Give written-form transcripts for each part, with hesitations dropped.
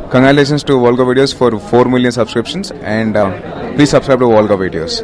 Congratulations to Volga Videos for 4 million subscriptions, and please subscribe to Volga Videos.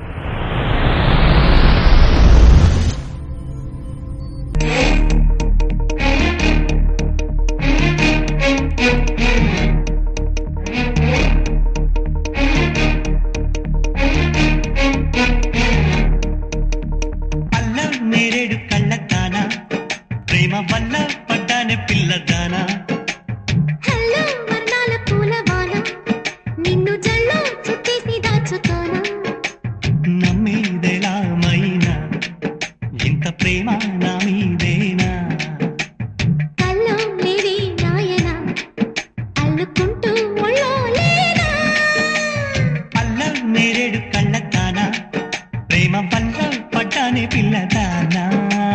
ప్రేమ వల్ల పడ్డానే పిల్లదానా hello వర్ణాల పూలవాన నిన్ను జల్లో చుట్టేసి దాచుకోనా నమ్మేదెలా మైనా ఇంత ప్రేమ నా మీదేనా కల్లో లేదే నాయన అల్లుకుంటూ ఒళ్ళో లేనా అల్ల నేరేడు కళ్ళతానా ప్రేమ వల్ల పడ్డానే పిల్లదానా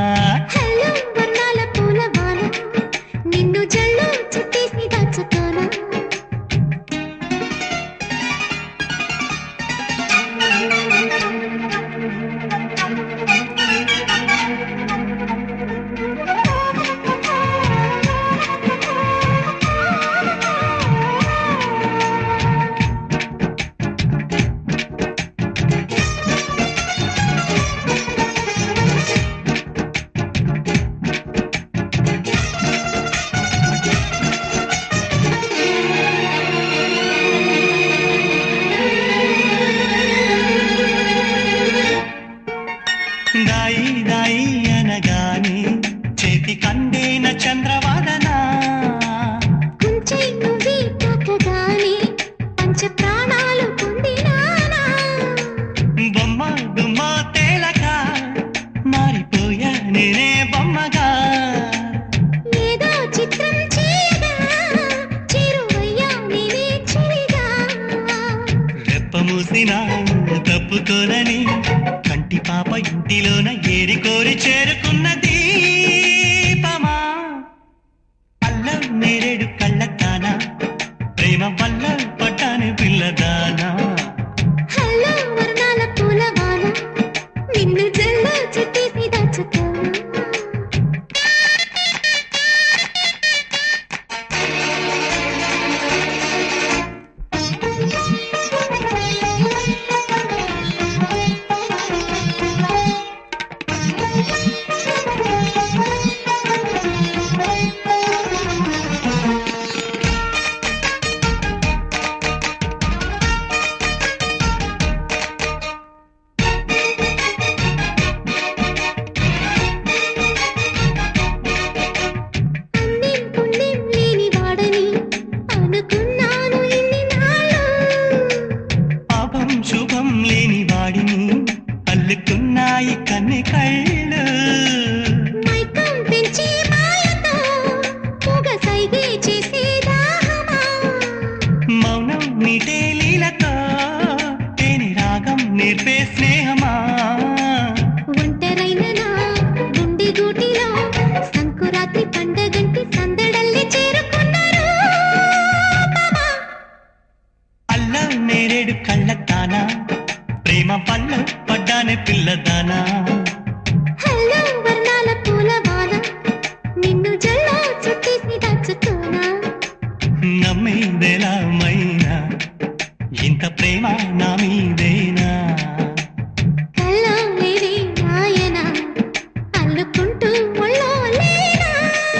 దాయి దాయి అనగానే చేతి కందేన చంద్రవాదన కుంచె నువ్వే తాకగానే పంచ ప్రాణాలు పొందినానా బొమ్మ బొమ్మ తేలక మారిపోయా నేనే బొమ్మగా ఏదో చిత్రం చేయగా చిరువయ్యా నేనే చిరిగా రెప్ప మూసినా తప్పుకోనని కంటి పాప ఇంటిలోన ఏరి కోరి చేరుకున్నది దీపమా అల్ల నేరేడు కళ్ళతానా ప్రేమ వల్ల పడ్డానే పిల్లదానా హలో వర్ణాల పూలవాన నిన్ను జల్లో చుట్టేసి దాచుకోనా శుభం లేని వాడిని అల్లుకున్నాయి కన్నె కళ్ళు మైకం పెంచి మాయతో పొగ సైగే చేసే దాహమా మౌనం నీటే లీలతో తేని రాగం నేర్పే స్నేహమా ఒంటరైన నా గుండె గూటిలో సంకురాత్రి పండగంటి సందడల్లి చేరుకున్నారు అల్ల నేరేడు కళ్ళతానా ప్రేమ వల్ల పడ్డానే పిల్లదానా హలో వర్ణాల పూలవాన నిన్ను జల్లో చుట్టేసి దాచుకోనా నమ్మేదెలా మైనా ఇంత ప్రేమ నా మీదేనా కల్లో లేదే నాయన అల్లుకుంటూ ఒళ్ళో లేనా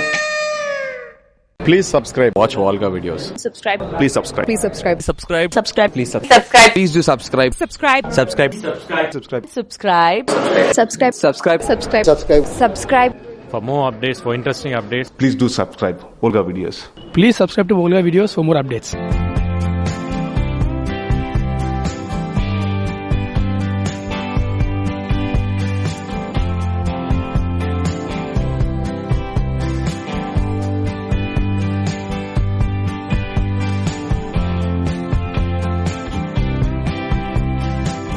Please subscribe. Watch Volga Videos. Subscribe. Please subscribe. Please subscribe. Subscribe. Subscribe. Please subscribe. Subscribe. Please do subscribe. Subscribe. Subscribe. Subscribe. Subscribe. Subscribe. Subscribe. Subscribe. Subscribe. Subscribe. Subscribe. For more updates, for interesting updates, Please do subscribe Volga Videos. Please subscribe to Volga Videos for more updates.